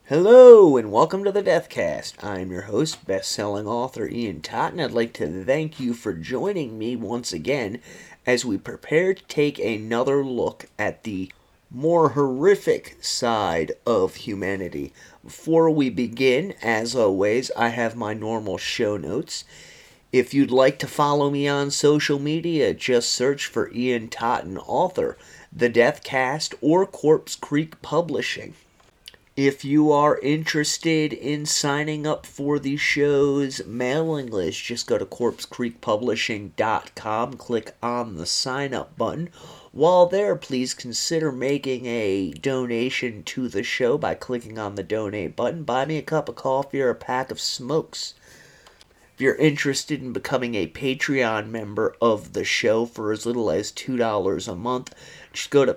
Hello and welcome to the Deathcast. I'm your host, best-selling author Ian Totten. I'd like to thank you for joining me once again as we prepare to take another look at the more horrific side of humanity. Before we begin, as always, I have my normal show notes. If you'd like to follow me on social media, just search for Ian Totten, author, The Deathcast, or Corpse Creek Publishing. If you are interested in signing up for the show's mailing list, just go to corpsecreekpublishing.com, click on the sign up button. While there, please consider making a donation to the show by clicking on the donate button. Buy me a cup of coffee or a pack of smokes. If you're interested in becoming a Patreon member of the show for as little as $2 a month, just go to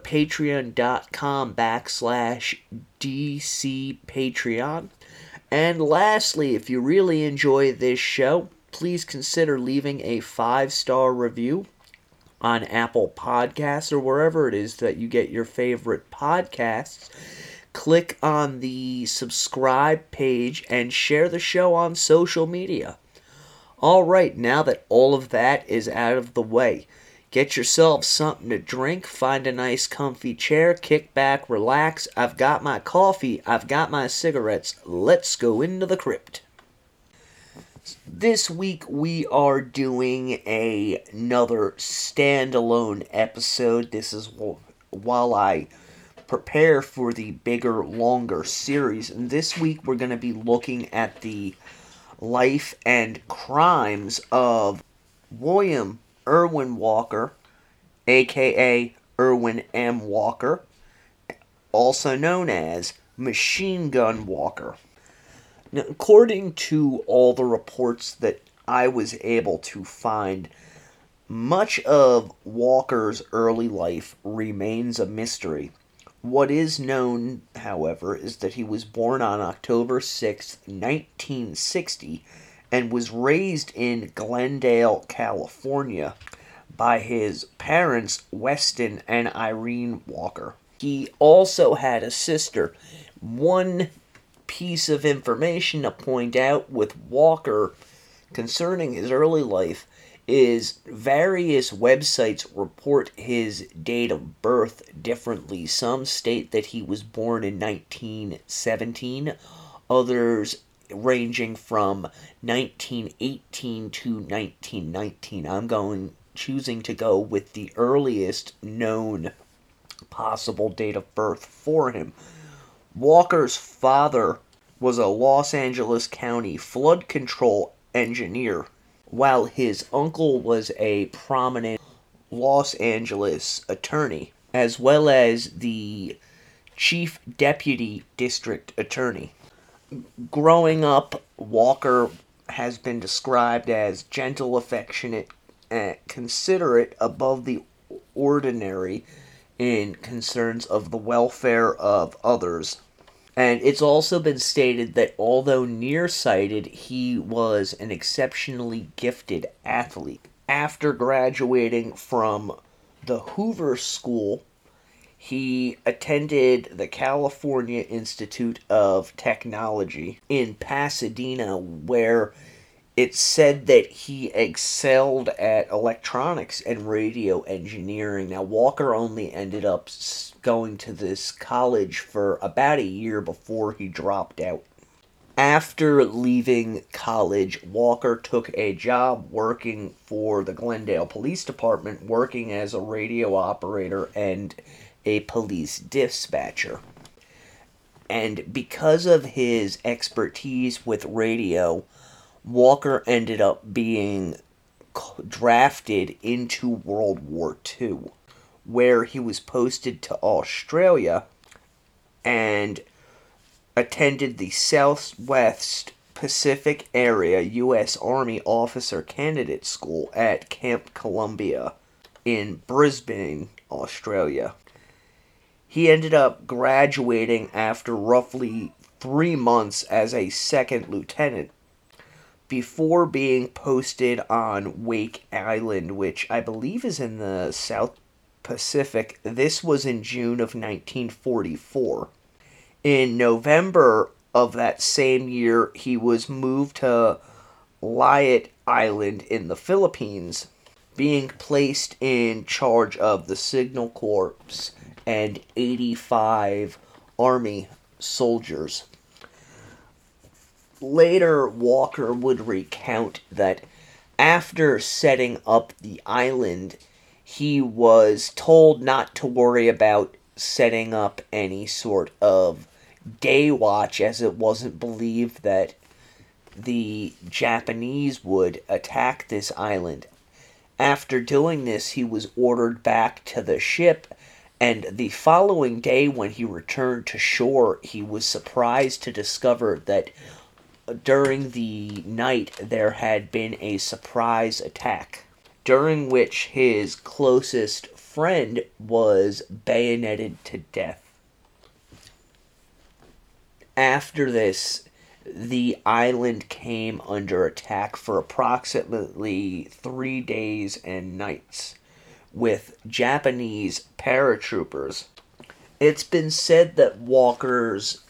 patreon.com/DCPatreon. And lastly, if you really enjoy this show, please consider leaving a 5-star review on Apple Podcasts or wherever it is that you get your favorite podcasts. Click on the subscribe page and share the show on social media. Alright, now that all of that is out of the way, get yourself something to drink, find a nice comfy chair, kick back, relax. I've got my coffee, I've got my cigarettes. Let's go into the crypt. This week we are doing another standalone episode. This is while I prepare for the bigger, longer series. And this week we're going to be looking at the life and crimes of William Irwin Walker, aka Irwin M. Walker, also known as Machine Gun Walker. Now, according to all the reports that I was able to find, much of Walker's early life remains a mystery. What is known, however, is that he was born on October 6, 1960, and was raised in Glendale, California, by his parents, Weston and Irene Walker. He also had a sister. One piece of information to point out with Walker concerning his early life is various websites report his date of birth differently. Some state that he was born in 1917, others ranging from 1918 to 1919. I'm choosing to go with the earliest known possible date of birth for him. Walker's father was a Los Angeles County flood control engineer, while his uncle was a prominent Los Angeles attorney, as well as the chief deputy district attorney. Growing up, Walker has been described as gentle, affectionate, and considerate, above the ordinary in concerns of the welfare of others. And it's also been stated that although nearsighted, he was an exceptionally gifted athlete. After graduating from the Hoover School, he attended the California Institute of Technology in Pasadena, where it's said that he excelled at electronics and radio engineering. Now, Walker only ended up going to this college for about a year before he dropped out. After leaving college, Walker took a job working for the Glendale Police Department, working as a radio operator and a police dispatcher. And because of his expertise with radio, Walker ended up being drafted into World War II, where he was posted to Australia and attended the Southwest Pacific Area U.S. Army Officer Candidate School at Camp Columbia in Brisbane, Australia. He ended up graduating after roughly 3 months as a second lieutenant, before being posted on Wake Island, which I believe is in the South Pacific. This was in June of 1944. In November of that same year, he was moved to Liat Island in the Philippines, being placed in charge of the Signal Corps and 85 Army soldiers. Later, Walker would recount that after setting up the island, he was told not to worry about setting up any sort of day watch, as it wasn't believed that the Japanese would attack this island. After doing this, he was ordered back to the ship, and the following day when he returned to shore, he was surprised to discover that during the night there had been a surprise attack, during which his closest friend was bayoneted to death. After this, the island came under attack for approximately 3 days and nights, with Japanese paratroopers. It's been said that Walker's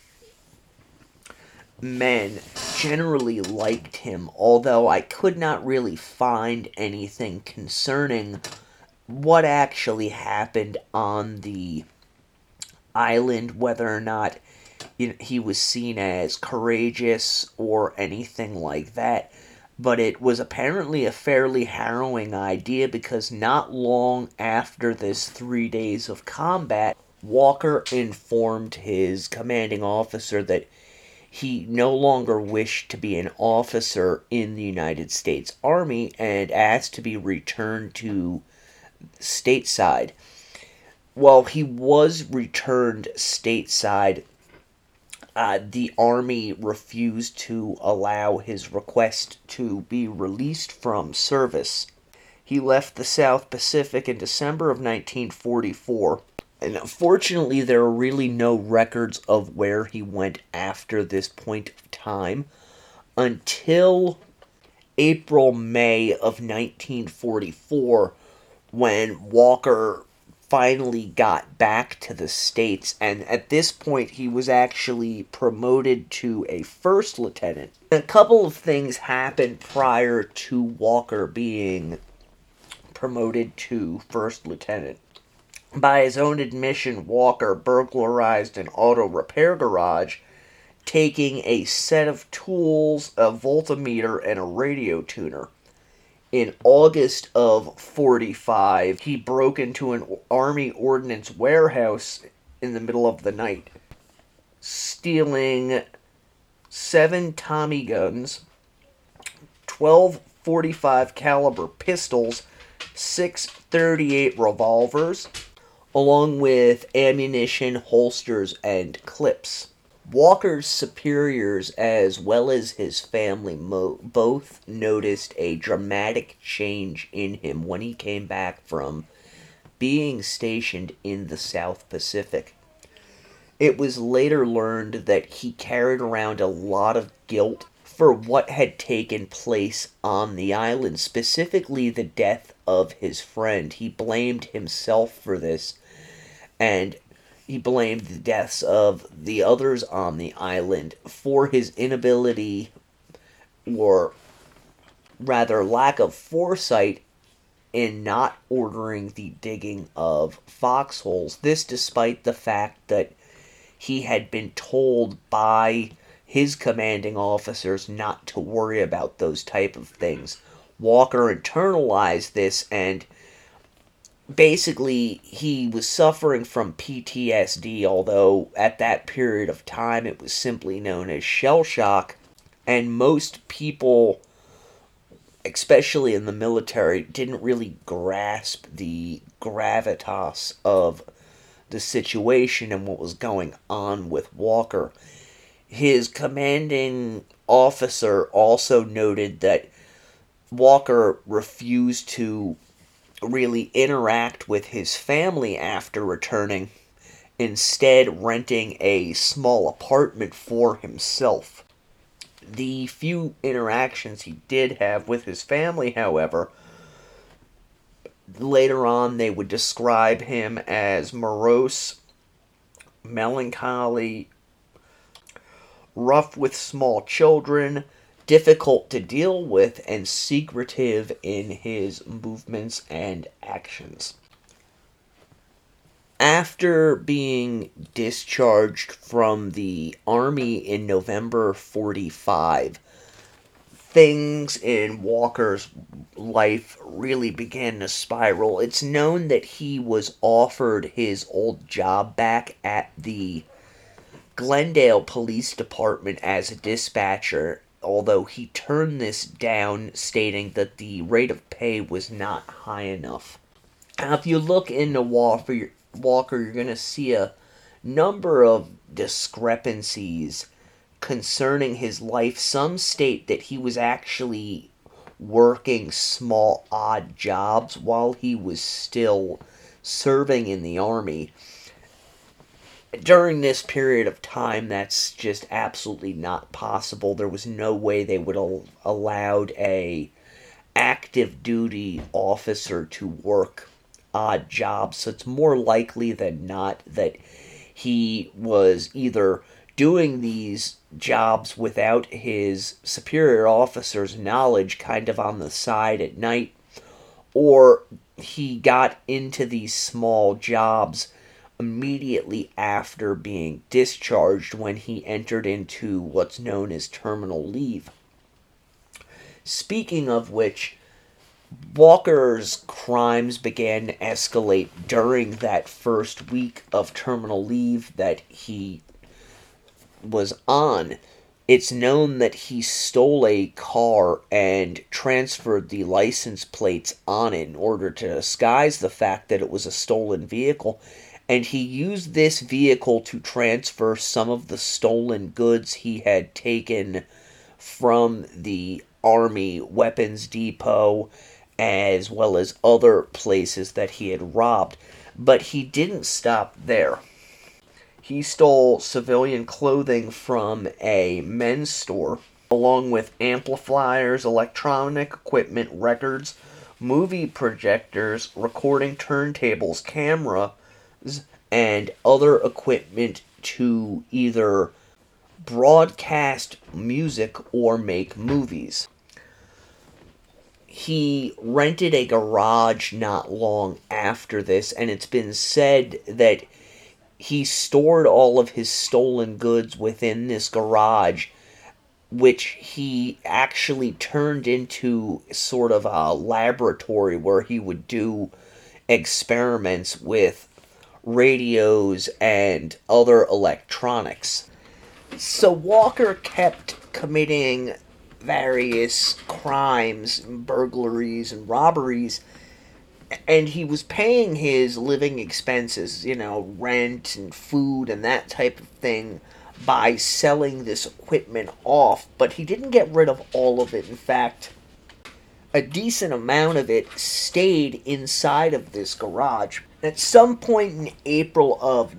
men generally liked him, although I could not really find anything concerning what actually happened on the island, whether or not he was seen as courageous or anything like that. But it was apparently a fairly harrowing idea, because not long after this 3 days of combat, Walker informed his commanding officer that he no longer wished to be an officer in the United States Army and asked to be returned to stateside. While he was returned stateside, the Army refused to allow his request to be released from service. He left the South Pacific in December of 1944. And unfortunately, there are really no records of where he went after this point of time until April-May of 1944, when Walker finally got back to the States, and at this point he was actually promoted to a first lieutenant. A couple of things happened prior to Walker being promoted to first lieutenant. By his own admission, Walker burglarized an auto repair garage, taking a set of tools, a voltmeter, and a radio tuner. In August of 45, he broke into an Army ordnance warehouse in the middle of the night, stealing 7 Tommy guns, 12 .45 caliber pistols, 6 .38 revolvers, along with ammunition, holsters, and clips. Walker's superiors, as well as his family, both noticed a dramatic change in him when he came back from being stationed in the South Pacific. It was later learned that he carried around a lot of guilt for what had taken place on the island, specifically the death of his friend. He blamed himself for this, and he blamed the deaths of the others on the island for his inability, or rather lack of foresight, in not ordering the digging of foxholes. This despite the fact that he had been told by his commanding officers not to worry about those type of things. Walker internalized this, and basically he was suffering from PTSD, although at that period of time it was simply known as shell shock, and most people, especially in the military, didn't really grasp the gravitas of the situation and what was going on with Walker. His commanding officer also noted that Walker refused to really interact with his family after returning, instead renting a small apartment for himself. The few interactions he did have with his family, however, later on they would describe him as morose, melancholy, rough with small children, difficult to deal with, and secretive in his movements and actions. After being discharged from the Army in November 45, things in Walker's life really began to spiral. It's known that he was offered his old job back at the Glendale Police Department as a dispatcher, although he turned this down, stating that the rate of pay was not high enough. Now, if you look into Walker, you're going to see a number of discrepancies concerning his life. Some state that he was actually working small, odd jobs while he was still serving in the Army. During this period of time, that's just absolutely not possible. There was no way they would have allowed a active duty officer to work odd jobs. So it's more likely than not that he was either doing these jobs without his superior officer's knowledge, kind of on the side at night, or he got into these small jobs immediately after being discharged when he entered into what's known as terminal leave. Speaking of which, Walker's crimes began to escalate during that first week of terminal leave that he was on. It's known that he stole a car and transferred the license plates on it in order to disguise the fact that it was a stolen vehicle, and he used this vehicle to transfer some of the stolen goods he had taken from the Army weapons depot, as well as other places that he had robbed. But he didn't stop there. He stole civilian clothing from a men's store, along with amplifiers, electronic equipment, records, movie projectors, recording turntables, cameras, and other equipment to either broadcast music or make movies. He rented a garage not long after this, and it's been said that he stored all of his stolen goods within this garage, which he actually turned into sort of a laboratory where he would do experiments with radios and other electronics. So Walker kept committing various crimes, burglaries, and robberies, and he was paying his living expenses, rent and food and that type of thing, by selling this equipment off, but he didn't get rid of all of it. In fact, a decent amount of it stayed inside of this garage. At some point in April of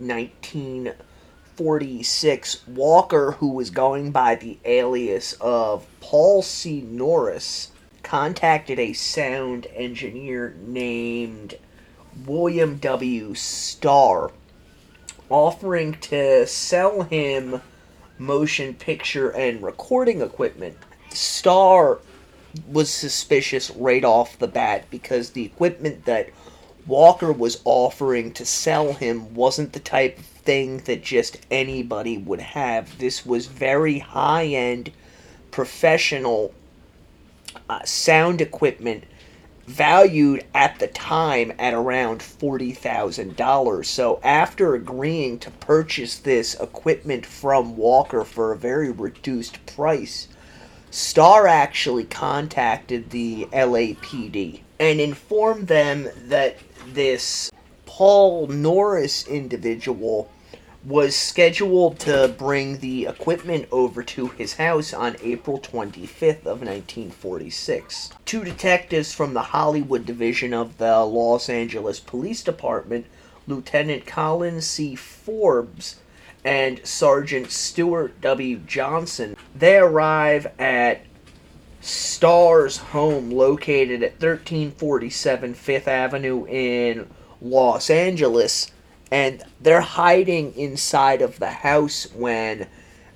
1946, Walker, who was going by the alias of Paul C. Norris, contacted a sound engineer named William W. Starr, offering to sell him motion picture and recording equipment. Starr was suspicious right off the bat because the equipment that Walker was offering to sell him wasn't the type of thing that just anybody would have. This was very high-end, professional sound equipment, valued at the time at around $40,000. So after agreeing to purchase this equipment from Walker for a very reduced price, Starr actually contacted the LAPD and informed them that this Paul Norris individual was scheduled to bring the equipment over to his house on April 25th of 1946. Two detectives from the Hollywood Division of the Los Angeles Police Department, Lieutenant Colin C. Forbes and Sergeant Stuart W. Johnson, they arrive at Starr's home located at 1347 Fifth Avenue in Los Angeles, and they're hiding inside of the house when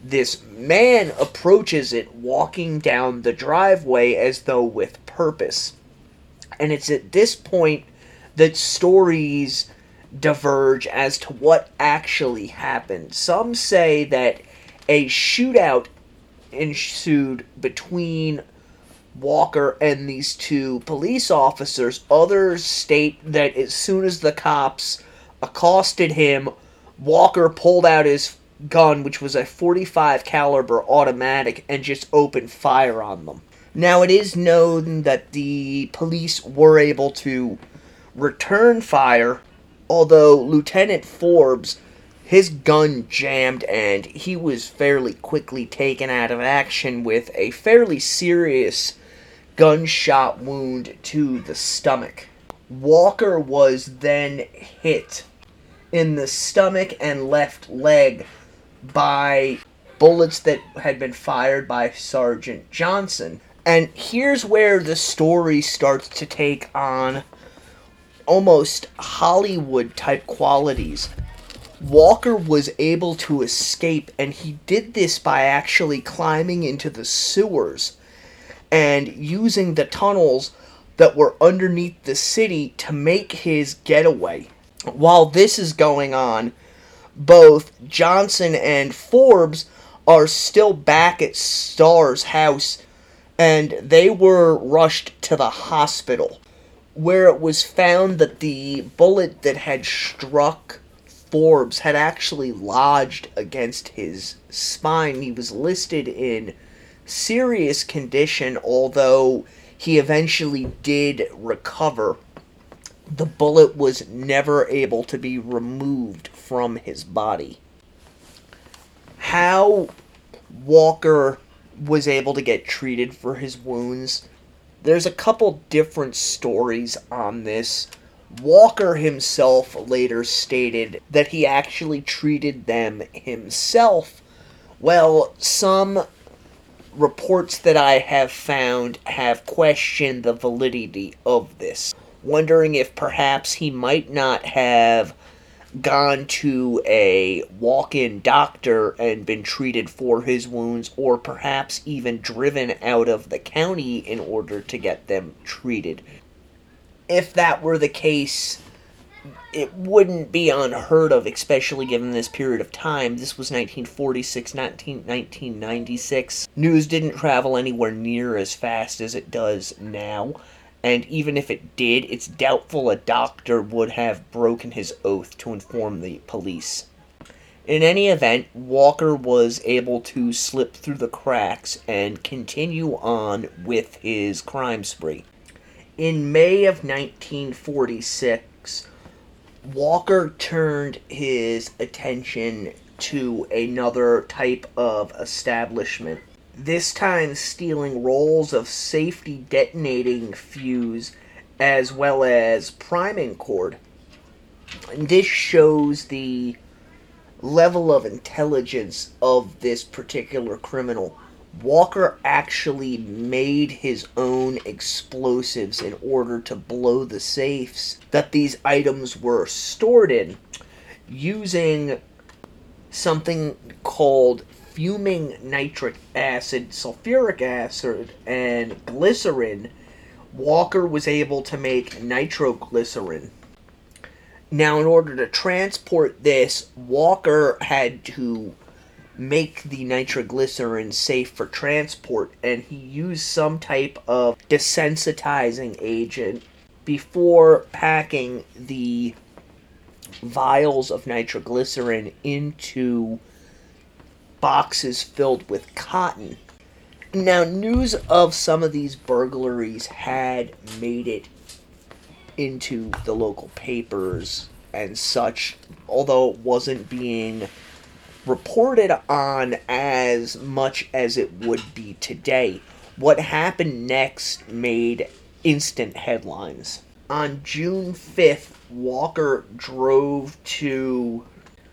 this man approaches it walking down the driveway as though with purpose. And it's at this point that stories diverge as to what actually happened. Some say that a shootout ensued between Walker and these two police officers. Others state that as soon as the cops accosted him, Walker pulled out his gun, which was a .45 caliber automatic, and just opened fire on them. Now, it is known that the police were able to return fire, although Lieutenant Forbes, his gun jammed and he was fairly quickly taken out of action with a fairly serious gunshot wound to the stomach. Walker was then hit in the stomach and left leg by bullets that had been fired by Sergeant Johnson. And here's where the story starts to take on almost Hollywood-type qualities. Walker was able to escape, and he did this by actually climbing into the sewers and using the tunnels that were underneath the city to make his getaway. While this is going on, both Johnson and Forbes are still back at Starr's house, and they were rushed to the hospital, where it was found that the bullet that had struck Forbes had actually lodged against his spine. He was listed in serious condition, although he eventually did recover. The bullet was never able to be removed from his body. How Walker was able to get treated for his wounds, there's a couple different stories on this. Walker himself later stated that he actually treated them himself. Well, some reports that I have found have questioned the validity of this, wondering if perhaps he might not have gone to a walk-in doctor and been treated for his wounds, or perhaps even driven out of the county in order to get them treated. If that were the case, it wouldn't be unheard of, especially given this period of time. This was 1946, 1996. News didn't travel anywhere near as fast as it does now, and even if it did, it's doubtful a doctor would have broken his oath to inform the police. In any event, Walker was able to slip through the cracks and continue on with his crime spree. In May of 1946, Walker turned his attention to another type of establishment, this time stealing rolls of safety detonating fuse as well as priming cord. And this shows the level of intelligence of this particular criminal. Walker actually made his own explosives in order to blow the safes that these items were stored in, using something called fuming nitric acid, sulfuric acid, and glycerin. Walker was able to make nitroglycerin. Now, in order to transport this, Walker had to make the nitroglycerin safe for transport, and he used some type of desensitizing agent before packing the vials of nitroglycerin into boxes filled with cotton. Now, news of some of these burglaries had made it into the local papers and such, although it wasn't being reported on as much as it would be today. What happened next made instant headlines. On June 5th, Walker drove to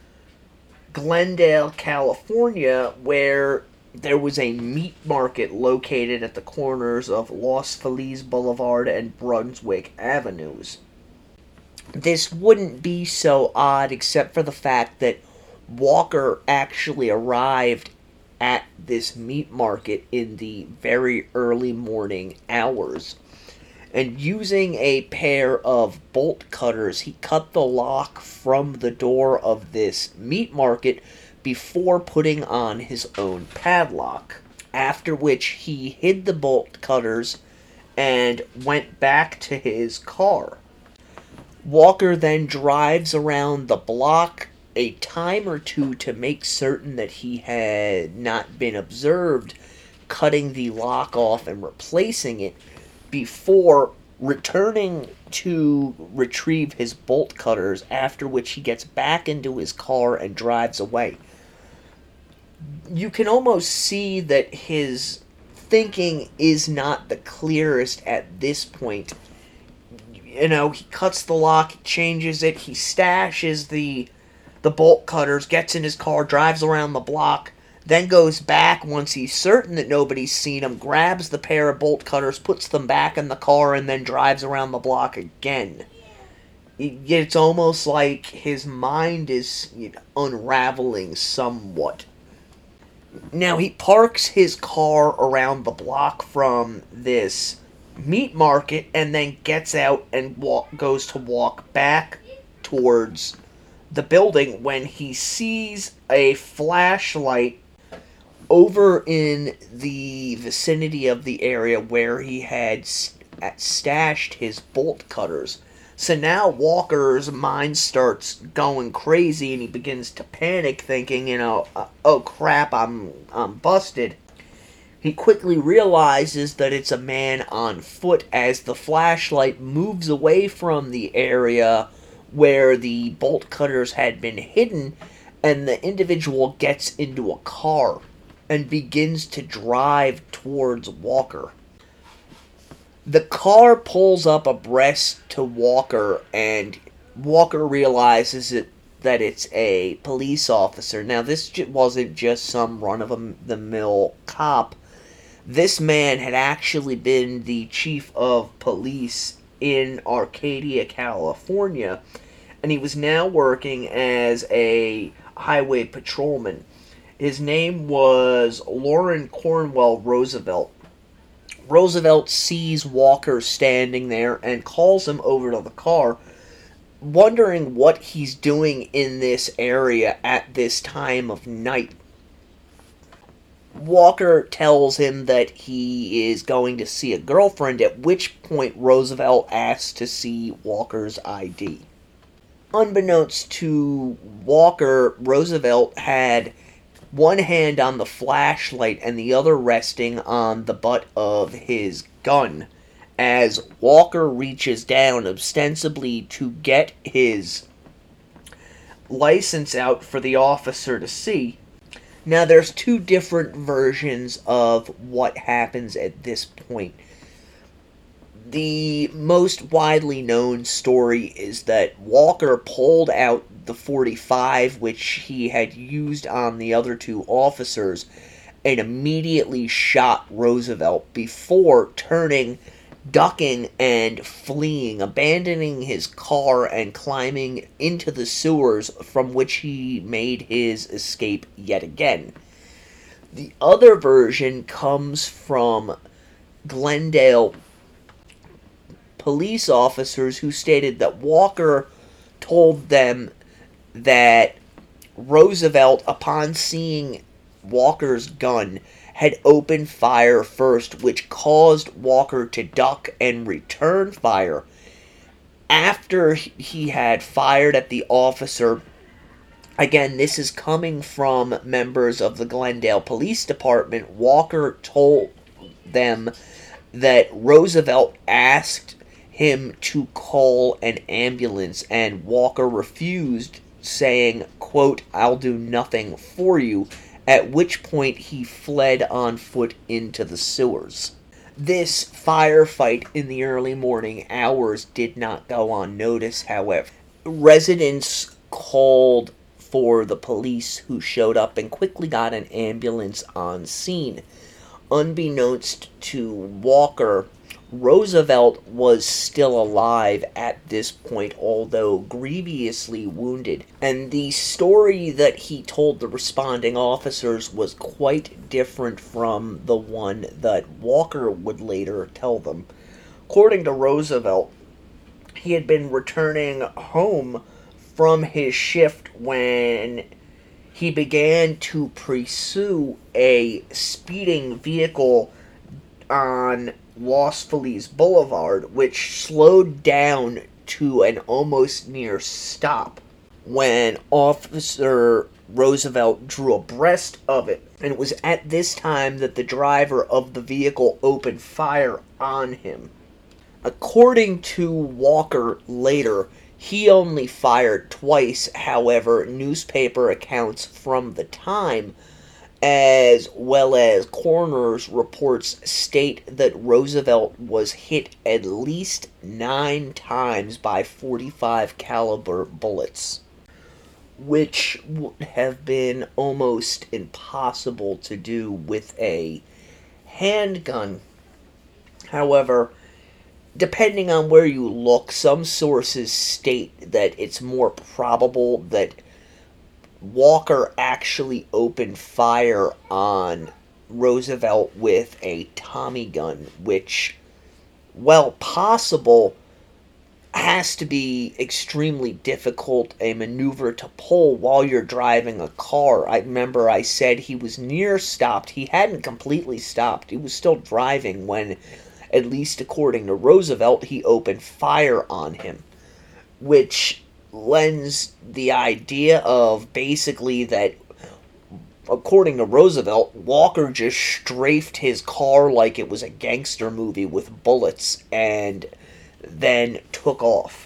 Glendale, California, where there was a meat market located at the corners of Los Feliz Boulevard and Brunswick Avenues. This wouldn't be so odd except for the fact that Walker actually arrived at this meat market in the very early morning hours. And using a pair of bolt cutters, he cut the lock from the door of this meat market before putting on his own padlock. After which he hid the bolt cutters and went back to his car. Walker then drives around the block a time or two to make certain that he had not been observed, cutting the lock off and replacing it before returning to retrieve his bolt cutters, after which he gets back into his car and drives away. You can almost see that his thinking is not the clearest at this point. You know, he cuts the lock, he changes it, he stashes the bolt cutters, gets in his car, drives around the block, then goes back once he's certain that nobody's seen him, grabs the pair of bolt cutters, puts them back in the car, and then drives around the block again. It's almost like his mind is unraveling somewhat. Now, he parks his car around the block from this meat market and then gets out and goes to walk back towards the building when he sees a flashlight over in the vicinity of the area where he had stashed his bolt cutters. So now Walker's mind starts going crazy and he begins to panic, thinking, oh crap, I'm busted. He quickly realizes that it's a man on foot as the flashlight moves away from the area where the bolt cutters had been hidden, and the individual gets into a car and begins to drive towards Walker. The car pulls up abreast to Walker, and Walker realizes that it's a police officer. Now, this wasn't just some run-of-the-mill cop. This man had actually been the chief of police in Arcadia, California, and he was now working as a highway patrolman. His name was Lauren Cornwell Roosevelt. Roosevelt sees Walker standing there and calls him over to the car, wondering what he's doing in this area at this time of night. Walker tells him that he is going to see a girlfriend, at which point Roosevelt asks to see Walker's ID. Unbeknownst to Walker, Roosevelt had one hand on the flashlight and the other resting on the butt of his gun, as Walker reaches down ostensibly to get his license out for the officer to see. Now, there's two different versions of what happens at this point. The most widely known story is that Walker pulled out the .45, which he had used on the other two officers, and immediately shot Roosevelt before turning, ducking, and fleeing, abandoning his car and climbing into the sewers, from which he made his escape yet again. The other version comes from Glendale police officers who stated that Walker told them that Roosevelt, upon seeing Walker's gun, had opened fire first, which caused Walker to duck and return fire. After he had fired at the officer, again, this is coming from members of the Glendale Police Department, Walker told them that Roosevelt asked him to call an ambulance, and Walker refused, saying, quote, "I'll do nothing for you," at which point he fled on foot into the sewers. This firefight in the early morning hours did not go unnoticed, however. Residents called for the police, who showed up and quickly got an ambulance on scene. unbeknownst to Walker, Roosevelt was still alive at this point, although grievously wounded, and the story that he told the responding officers was quite different from the one that Walker would later tell them. According to Roosevelt, he had been returning home from his shift when he began to pursue a speeding vehicle on Los Feliz Boulevard, which slowed down to an almost near stop when Officer Roosevelt drew abreast of it. And it was at this time that the driver of the vehicle opened fire on him. According to Walker later, he only fired twice. However, newspaper accounts from the time, as well as coroner's reports, state that Roosevelt was hit at least 9 times by .45 caliber bullets, which would have been almost impossible to do with a handgun. However, depending on where you look, some sources state that it's more probable that Walker actually opened fire on Roosevelt with a Tommy gun, which, while possible, has to be extremely difficult a maneuver to pull while you're driving a car. I remember I said he was near stopped. He hadn't completely stopped. He was still driving when, at least according to Roosevelt, he opened fire on him, which lends the idea of basically that, according to Roosevelt, Walker just strafed his car like it was a gangster movie with bullets and then took off.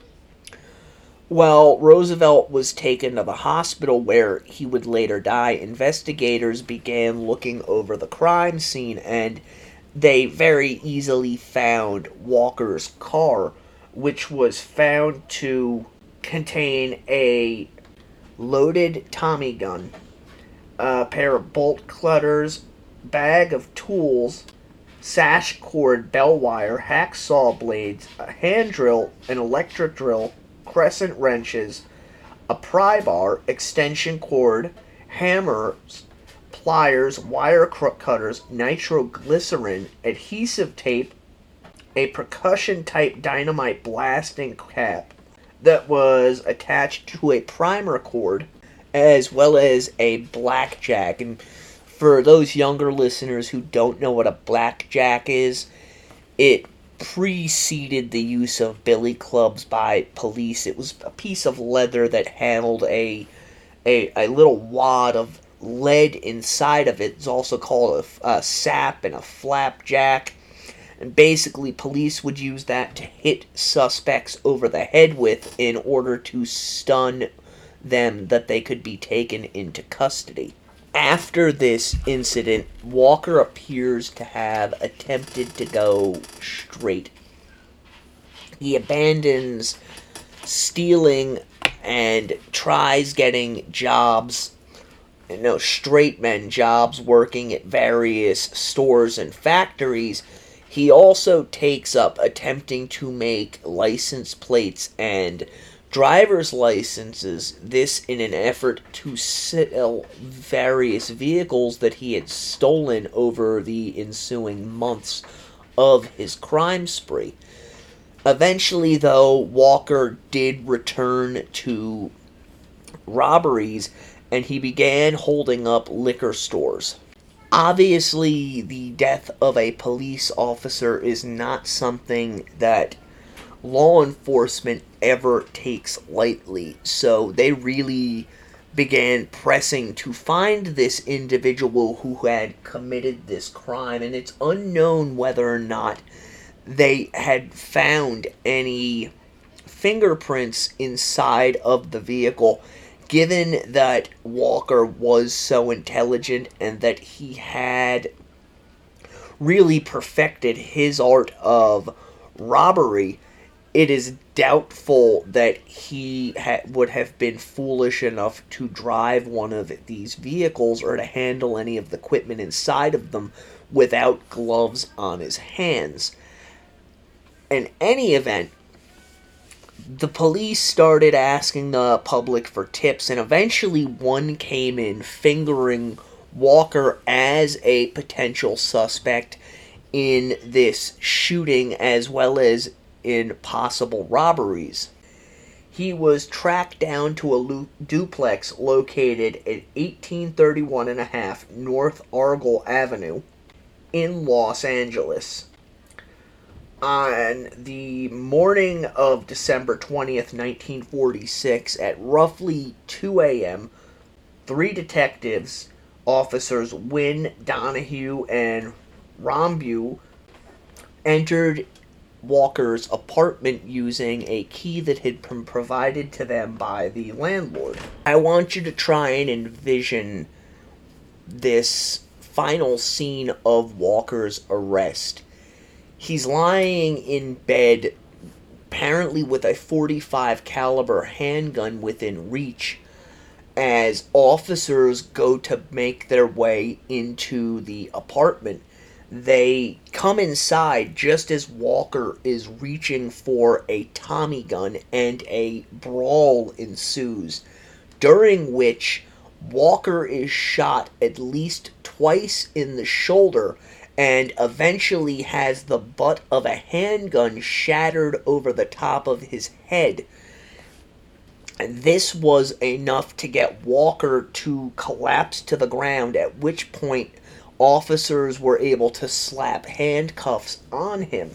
While Roosevelt was taken to the hospital where he would later die, investigators began looking over the crime scene, and they very easily found Walker's car, which was found to contain a loaded Tommy gun, a pair of bolt cutters, bag of tools, sash cord, bell wire, hacksaw blades, a hand drill, an electric drill, crescent wrenches, a pry bar, extension cord, hammers, pliers, wire cutters, nitroglycerin, adhesive tape, a percussion-type dynamite blasting cap that was attached to a primer cord, as well as a blackjack. And for those younger listeners who don't know what a blackjack is, it preceded the use of billy clubs by police. It was a piece of leather that held a little wad of lead inside of it. It's also called a sap and a flapjack. And basically, police would use that to hit suspects over the head with in order to stun them that they could be taken into custody. After this incident, Walker appears to have attempted to go straight. He abandons stealing and tries getting jobs, straight men jobs working at various stores and factories. He also takes up attempting to make license plates and driver's licenses, this in an effort to sell various vehicles that he had stolen over the ensuing months of his crime spree. Eventually, though, Walker did return to robberies, and he began holding up liquor stores. Obviously, the death of a police officer is not something that law enforcement ever takes lightly, so they really began pressing to find this individual who had committed this crime, and it's unknown whether or not they had found any fingerprints inside of the vehicle, given that Walker was so intelligent and that he had really perfected his art of robbery. it is doubtful that he would have been foolish enough to drive one of these vehicles or to handle any of the equipment inside of them without gloves on his hands. In any event, the police started asking the public for tips, and eventually one came in fingering Walker as a potential suspect in this shooting as well as in possible robberies. He was tracked down to a duplex located at 1831.5 North Argyle Avenue in Los Angeles. On the morning of December 20th, 1946, at roughly 2 a.m., 3 detectives, officers Wynn, Donahue, and Rombu, entered Walker's apartment using a key that had been provided to them by the landlord. I want you to try and envision this final scene of Walker's arrest. He's lying in bed, apparently with a .45 caliber handgun within reach, as officers go to make their way into the apartment. They come inside just as Walker is reaching for a Tommy gun, and a brawl ensues, during which Walker is shot at least twice in the shoulder and eventually has the butt of a handgun shattered over the top of his head. This was enough to get Walker to collapse to the ground, at which point officers were able to slap handcuffs on him.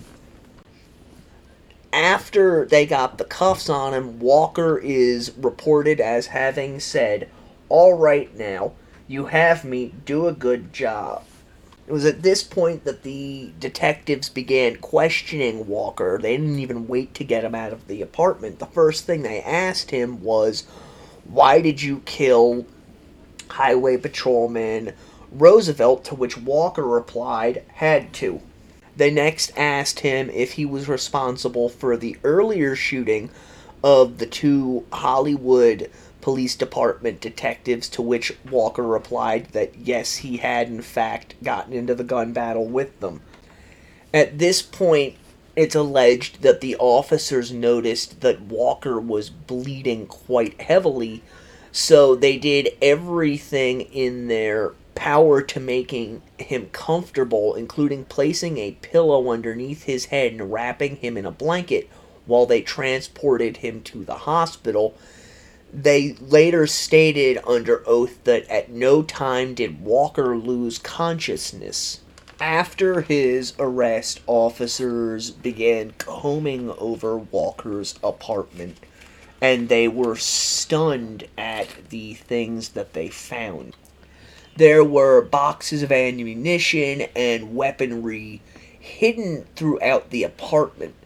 After they got the cuffs on him, Walker is reported as having said, "All right now, you have me, do a good job." It was at this point that the detectives began questioning Walker. They didn't even wait to get him out of the apartment. The first thing they asked him was, "Why did you kill Highway Patrolman Roosevelt?" To which Walker replied, "Had to." They next asked him if he was responsible for the earlier shooting of the 2 Hollywood Police Department detectives, to which Walker replied that yes, he had in fact gotten into the gun battle with them. At this point, it's alleged that the officers noticed that Walker was bleeding quite heavily, so they did everything in their power to making him comfortable, including placing a pillow underneath his head and wrapping him in a blanket while they transported him to the hospital. They later stated under oath that at no time did Walker lose consciousness. After his arrest, officers began combing over Walker's apartment, and they were stunned at the things that they found. There were boxes of ammunition and weaponry hidden throughout the apartment.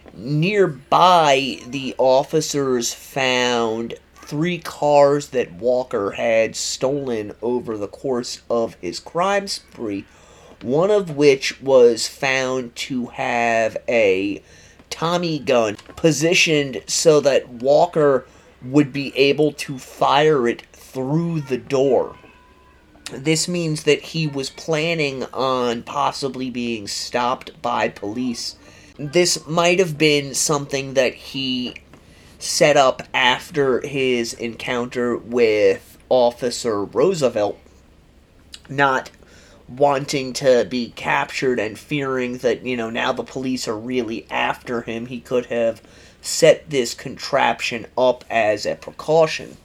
Nearby, the officers found 3 cars that Walker had stolen over the course of his crime spree, one of which was found to have a Tommy gun positioned so that Walker would be able to fire it through the door. This means that he was planning on possibly being stopped by police. This might have been something that he set up after his encounter with Officer Roosevelt, not wanting to be captured and fearing that, now the police are really after him. He could have set this contraption up as a precaution.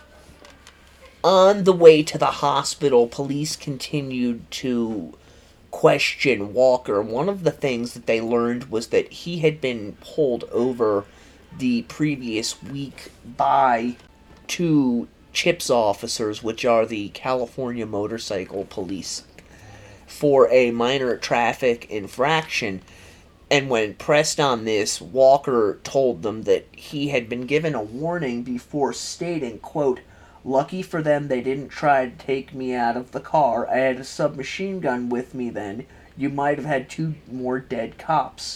On the way to the hospital, police continued to question Walker. One of the things that they learned was that he had been pulled over the previous week by 2 CHIPS officers, which are the California Motorcycle Police, for a minor traffic infraction. And when pressed on this, Walker told them that he had been given a warning before stating, quote, "Lucky for them they didn't try to take me out of the car. I had a submachine gun with me then. You might have had 2 more dead cops."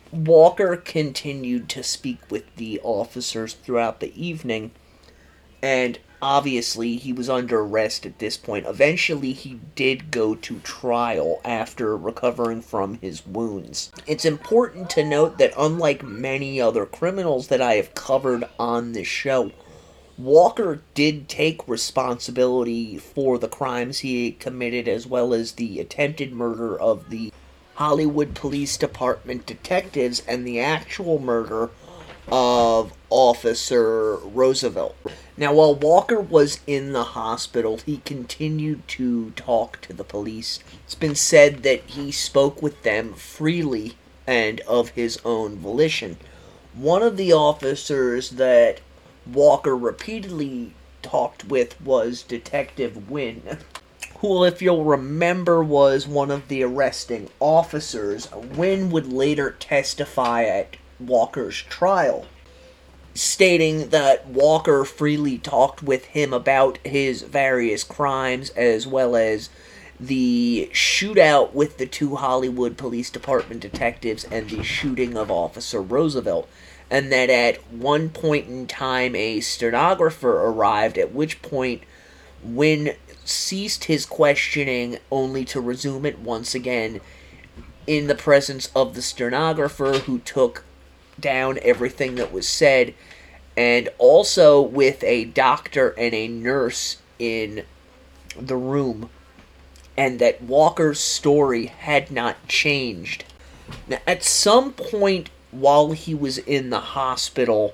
Walker continued to speak with the officers throughout the evening, and obviously he was under arrest at this point. Eventually, he did go to trial after recovering from his wounds. It's important to note that unlike many other criminals that I have covered on this show, Walker did take responsibility for the crimes he committed, as well as the attempted murder of the Hollywood Police Department detectives and the actual murder of Officer Roosevelt. Now, while Walker was in the hospital, he continued to talk to the police. It's been said that he spoke with them freely and of his own volition. One of the officers that Walker repeatedly talked with was Detective Wynn, who, if you'll remember, was one of the arresting officers. Wynn would later testify at Walker's trial, stating that Walker freely talked with him about his various crimes, as well as the shootout with the two Hollywood Police Department detectives and the shooting of Officer Roosevelt, and that at one point in time a stenographer arrived, at which point Wynn ceased his questioning only to resume it once again in the presence of the stenographer, who took down everything that was said, and also with a doctor and a nurse in the room, and that Walker's story had not changed. Now, at some point while he was in the hospital,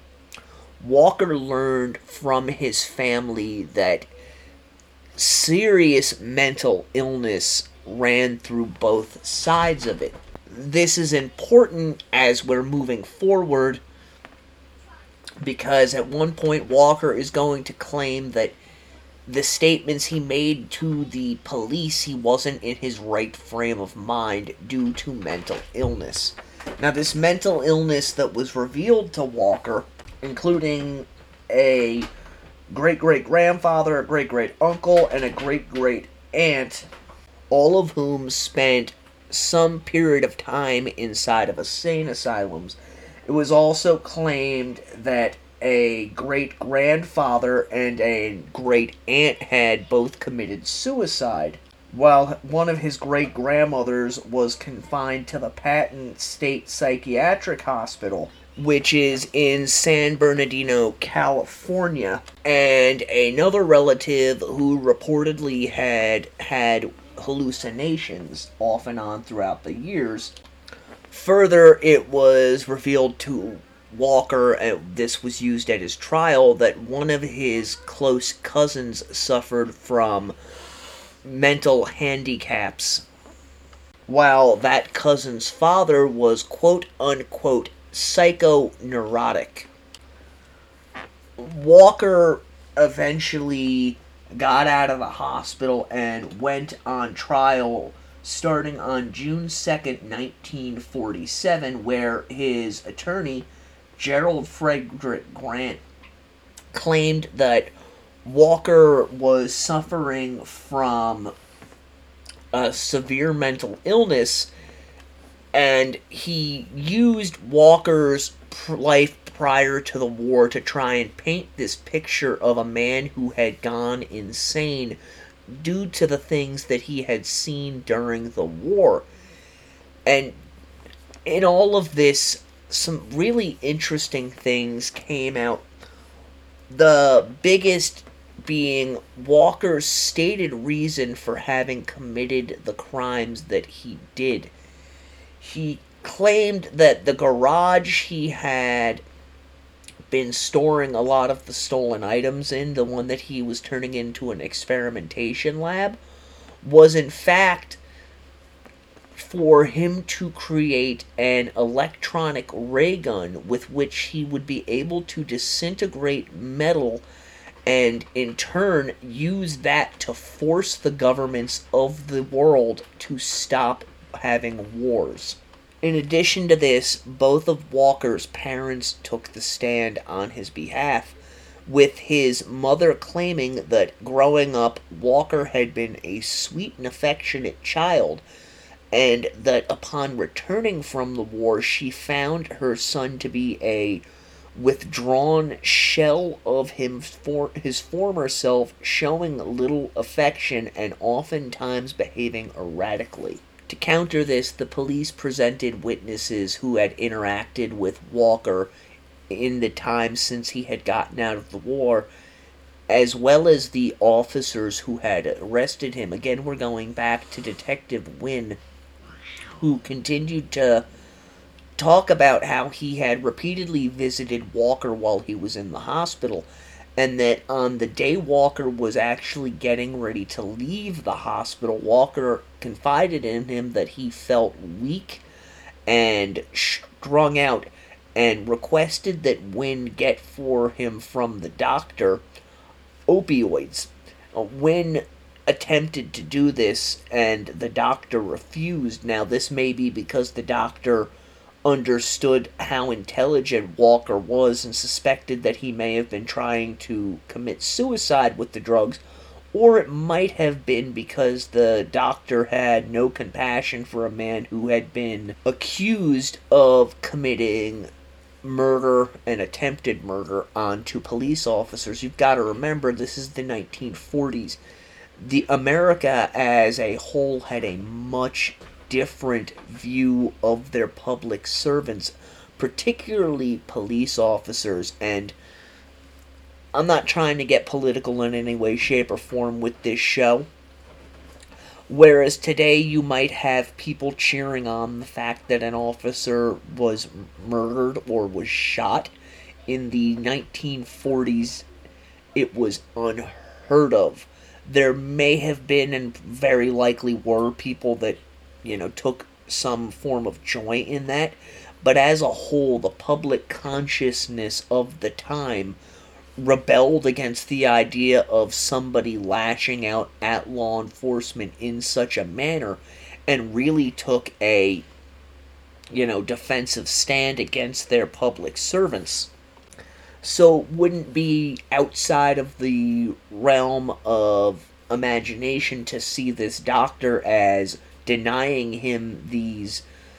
Walker learned from his family that serious mental illness ran through both sides of it. This is important as we're moving forward, because at one point Walker is going to claim that the statements he made to the police, he wasn't in his right frame of mind due to mental illness. Now, this mental illness that was revealed to Walker, including a great-great-grandfather, a great-great-uncle, and a great-great-aunt, all of whom spent some period of time inside of insane asylums. It was also claimed that a great-grandfather and a great-aunt had both committed suicide, while one of his great-grandmothers was confined to the Patton State Psychiatric Hospital, which is in San Bernardino, California, and another relative who reportedly had hallucinations off and on throughout the years. Further, it was revealed to Walker, and this was used at his trial, that one of his close cousins suffered from mental handicaps, while that cousin's father was quote-unquote psychoneurotic. Walker eventually got out of the hospital and went on trial starting on June 2nd, 1947, where his attorney, Gerald Frederick Grant, claimed that Walker was suffering from a severe mental illness, and he used Walker's life prior to the war to try and paint this picture of a man who had gone insane due to the things that he had seen during the war. And in all of this, some really interesting things came out. The biggest being Walker's stated reason for having committed the crimes that he did. He claimed that the garage he had been storing a lot of the stolen items in, the one that he was turning into an experimentation lab, was in fact for him to create an electronic ray gun with which he would be able to disintegrate metal and in turn use that to force the governments of the world to stop having wars. In addition to this, both of Walker's parents took the stand on his behalf, with his mother claiming that growing up, Walker had been a sweet and affectionate child, and that upon returning from the war, she found her son to be a withdrawn shell of him for his former self, showing little affection and oftentimes behaving erratically. To counter this, the police presented witnesses who had interacted with Walker in the time since he had gotten out of the war, as well as the officers who had arrested him. Again, we're going back to Detective Wynn, who continued to talk about how he had repeatedly visited Walker while he was in the hospital, and that on the day Walker was actually getting ready to leave the hospital, Walker confided in him that he felt weak and strung out, and requested that Wynn get for him from the doctor opioids. Wynn attempted to do this, and the doctor refused. Now, this may be because the doctor understood how intelligent Walker was and suspected that he may have been trying to commit suicide with the drugs, or it might have been because the doctor had no compassion for a man who had been accused of committing murder and attempted murder onto police officers. You've got to remember, this is the 1940s. The America as a whole had a much different view of their public servants, particularly police officers, and I'm not trying to get political in any way, shape, or form with this show. Whereas today you might have people cheering on the fact that an officer was murdered or was shot, in the 1940s it was unheard of. There may have been, and very likely were, people that, took some form of joy in that, but as a whole, the public consciousness of the time rebelled against the idea of somebody lashing out at law enforcement in such a manner, and really took a, defensive stand against their public servants. So it wouldn't be outside of the realm of imagination to see this doctor as denying him these,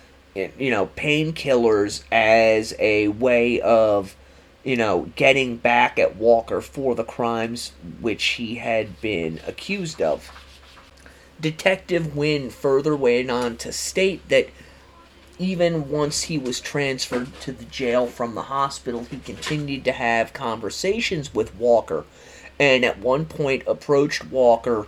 painkillers as a way of, getting back at Walker for the crimes which he had been accused of. Detective Wynn further went on to state that even once he was transferred to the jail from the hospital, he continued to have conversations with Walker, and at one point approached Walker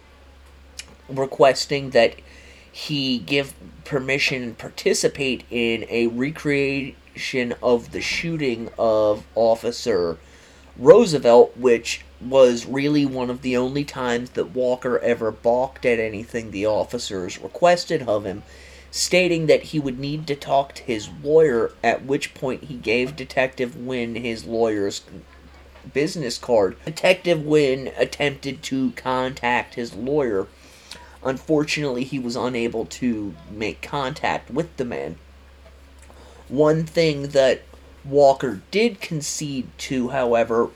requesting that he give permission and participate in a recreation of the shooting of Officer Roosevelt, which was really one of the only times that Walker ever balked at anything the officers requested of him, stating that he would need to talk to his lawyer, at which point he gave Detective Wynn his lawyer's business card. Detective Wynn attempted to contact his lawyer. Unfortunately, he was unable to make contact with the man. One thing that Walker did concede to, however,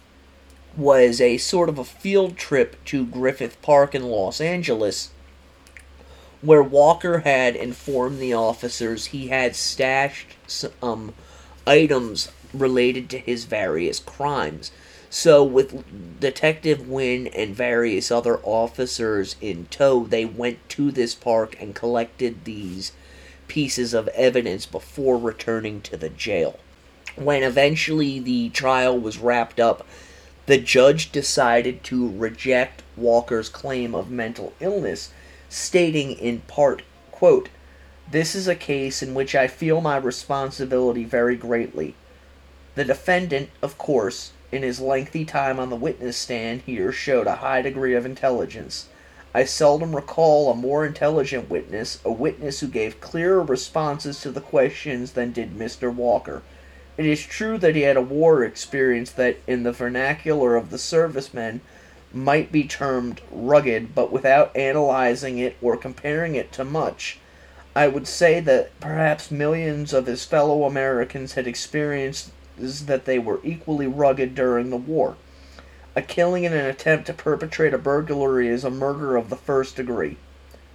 was a sort of a field trip to Griffith Park in Los Angeles, where Walker had informed the officers he had stashed some items related to his various crimes. So with Detective Wynn and various other officers in tow, they went to this park and collected these pieces of evidence before returning to the jail. When eventually the trial was wrapped up, the judge decided to reject Walker's claim of mental illness, stating in part, quote, "This is a case in which I feel my responsibility very greatly. The defendant, of course, in his lengthy time on the witness stand here, showed a high degree of intelligence. I seldom recall a more intelligent witness, a witness who gave clearer responses to the questions than did Mr. Walker. It is true that he had a war experience that, in the vernacular of the servicemen, might be termed rugged, but without analyzing it or comparing it to much, I would say that perhaps millions of his fellow Americans had experienced that they were equally rugged during the war. A killing in an attempt to perpetrate a burglary is a murder of the first degree.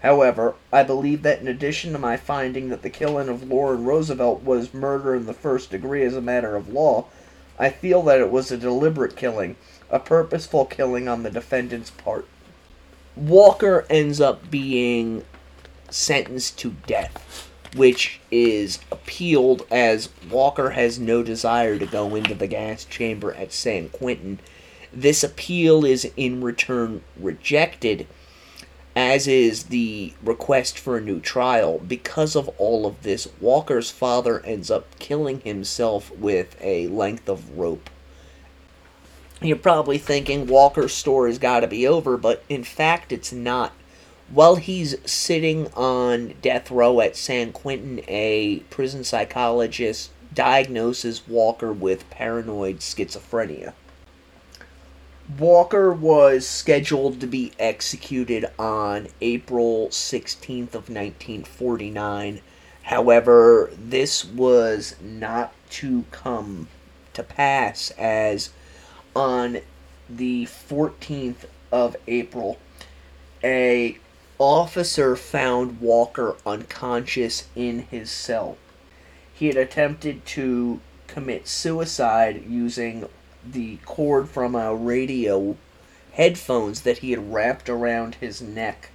However, I believe that in addition to my finding that the killing of Lauren Roosevelt was murder in the first degree as a matter of law, I feel that it was a deliberate killing, a purposeful killing on the defendant's part. Walker ends up being sentenced to death, which is appealed as Walker has no desire to go into the gas chamber at San Quentin. This appeal is in return rejected, as is the request for a new trial. Because of all of this, Walker's father ends up killing himself with a length of rope. You're probably thinking Walker's story's gotta be over, but in fact it's not. While he's sitting on death row at San Quentin, a prison psychologist diagnoses Walker with paranoid schizophrenia. Walker was scheduled to be executed on April 16th of 1949. However, this was not to come to pass, as on the 14th of April, a officer found Walker unconscious in his cell. He had attempted to commit suicide using the cord from a radio headphones that he had wrapped around his neck.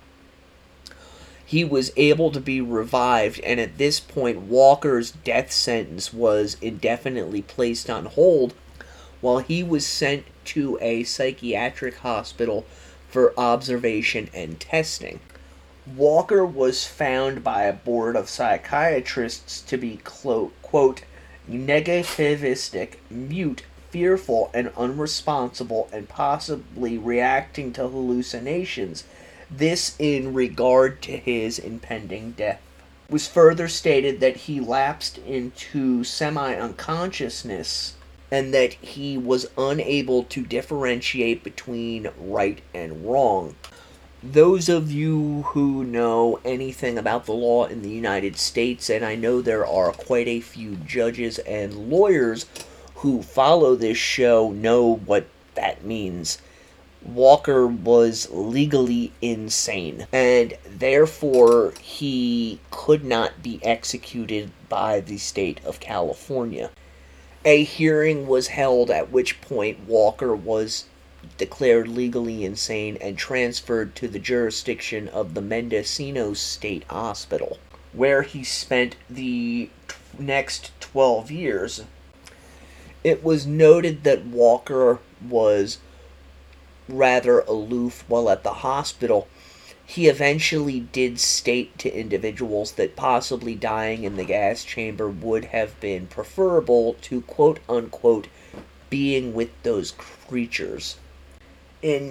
He was able to be revived, and at this point Walker's death sentence was indefinitely placed on hold while he was sent to a psychiatric hospital for observation and testing. Walker was found by a board of psychiatrists to be, quote, negativistic, mute, fearful, and unresponsible, and possibly reacting to hallucinations. This in regard to his impending death. It was further stated that he lapsed into semi-unconsciousness and that he was unable to differentiate between right and wrong. Those of you who know anything about the law in the United States, and I know there are quite a few judges and lawyers who follow this show, know what that means. Walker was legally insane, and therefore he could not be executed by the state of California. A hearing was held at which point Walker was declared legally insane and transferred to the jurisdiction of the Mendocino State Hospital, where he spent the next 12 years. It was noted that Walker was rather aloof while at the hospital. He eventually did state to individuals that possibly dying in the gas chamber would have been preferable to quote-unquote being with those creatures. In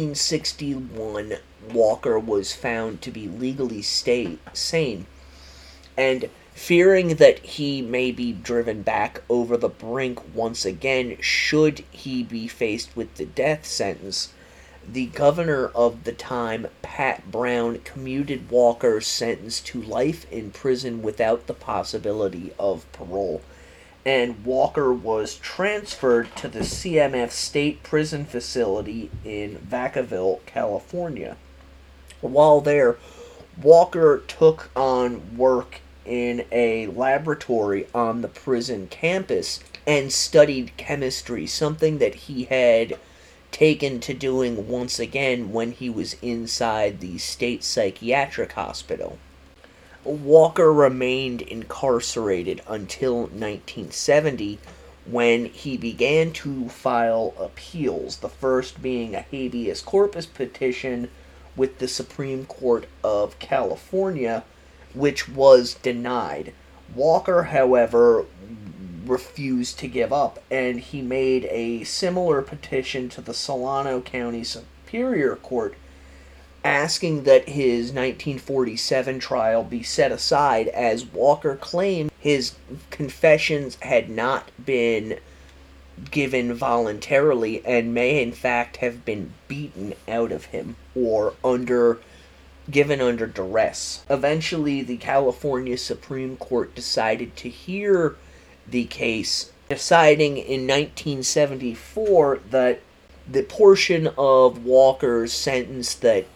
1961, Walker was found to be legally sane, and fearing that he may be driven back over the brink once again should he be faced with the death sentence, the governor of the time, Pat Brown, commuted Walker's sentence to life in prison without the possibility of parole, and Walker was transferred to the CMF State Prison Facility in Vacaville, California. While there, Walker took on work in a laboratory on the prison campus and studied chemistry, something that he had taken to doing once again when he was inside the state psychiatric hospital. Walker remained incarcerated until 1970, when he began to file appeals, the first being a habeas corpus petition with the Supreme Court of California, which was denied. Walker, however, refused to give up, and he made a similar petition to the Solano County Superior Court asking that his 1947 trial be set aside, as Walker claimed his confessions had not been given voluntarily and may in fact have been beaten out of him or given under duress. Eventually, the California Supreme Court decided to hear the case, deciding in 1974 that the portion of Walker's sentence that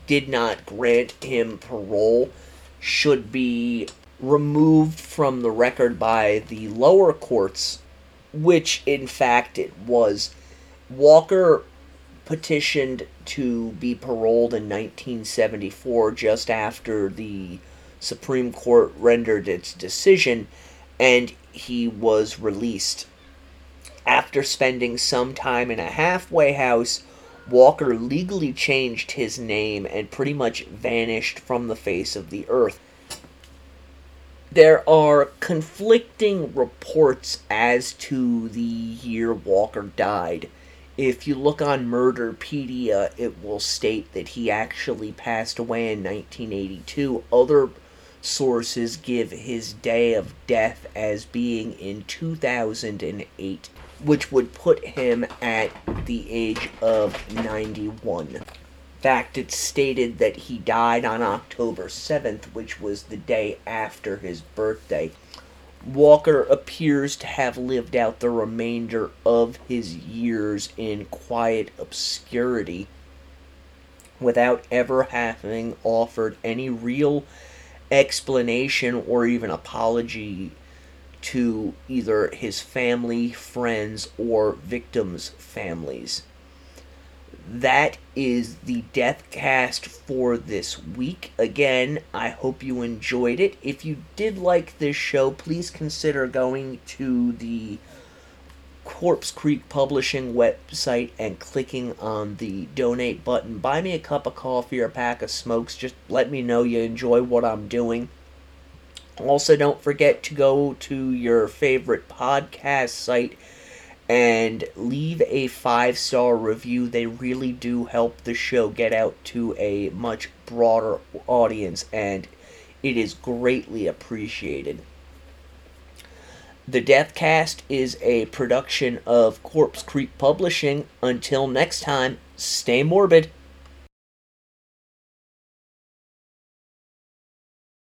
did not grant him parole should be removed from the record by the lower courts, which in fact it was. Walker petitioned to be paroled in 1974, just after the Supreme Court rendered its decision, and he was released. After spending some time in a halfway house, Walker legally changed his name and pretty much vanished from the face of the earth. There are conflicting reports as to the year Walker died. If you look on Murderpedia, it will state that he actually passed away in 1982. Other sources give his day of death as being in 2008, which would put him at the age of 91. In fact, it's stated that he died on October 7th, which was the day after his birthday. Walker appears to have lived out the remainder of his years in quiet obscurity without ever having offered any real explanation or even apology to either his family, friends, or victims' families. That is the Deathcast for this week. Again, I hope you enjoyed it. If you did like this show, please consider going to the Corpse Creek Publishing website and clicking on the donate button. Buy me a cup of coffee or a pack of smokes. Just let me know you enjoy what I'm doing. Also, don't forget to go to your favorite podcast site and leave a 5-star review. They really do help the show get out to a much broader audience, and it is greatly appreciated. The Deathcast is a production of Corpse Creek Publishing. Until next time, stay morbid.